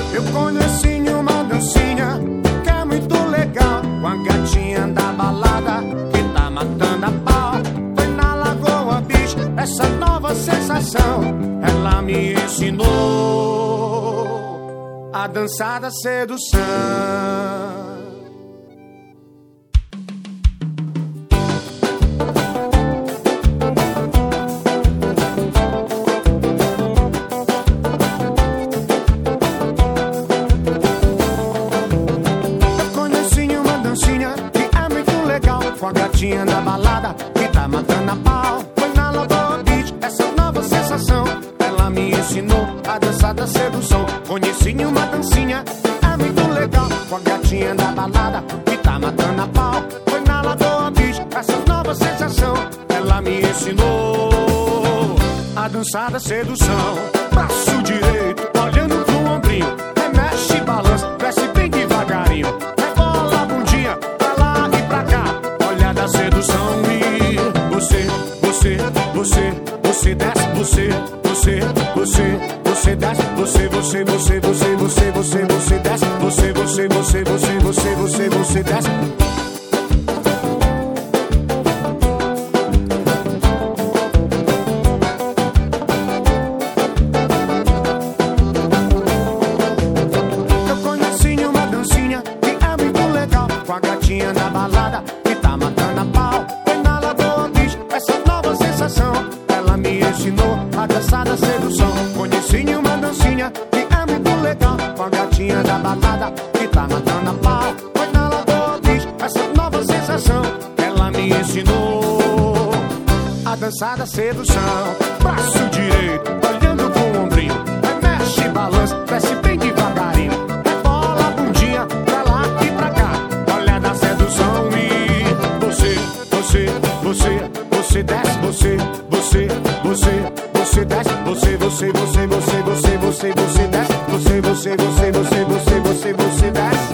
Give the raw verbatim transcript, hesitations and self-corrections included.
Eu conheci uma dancinha que é muito legal, com a gatinha da balada que tá matando a pau. Foi na Lagoa Beach, essa nova sensação. Ela me ensinou a dançar da sedução. Com a gatinha da balada que tá matando a pau. Foi na Lagoa Beach, essa nova sensação. Ela me ensinou a dançar da sedução. Conheci uma dancinha que é muito legal, com a gatinha da balada que tá matando a pau. Foi na Lagoa Beach, essa nova sensação. Ela me ensinou a dançar da sedução. Braço direito, olhando pro ombrinho, remexe e balança, desce bem devagarinho. Rebola a bundinha pra lá e pra cá. Da sedução e você, você, você, você desce, você, você, você, você desce, você, você, você, você, você, você, você desce, você, você, você, você, você, você, você desce. Eu conheci uma dancinha que é muito legal, com a gatinha da balada que tá matando a pau. Foi na Lagoa Beach, essa nova sensação. Ela me ensinou a dançar da sedução. Conheci uma dancinha que é muito legal, com a gatinha da balada que tá matando a pau. Foi na Lagoa Beach, essa nova sensação. Ela me ensinou a dançar da sedução. Braço direito, olhando pro ombrinho, remexe e balança, desce bem devagarinho. Rebola a bundinha pra lá e pra cá. Olha da sedução e você, você, você, você desce, você, você, você, você desce, você, você, você, você, você, você, você desce, você, você, você, você, você, você, você desce.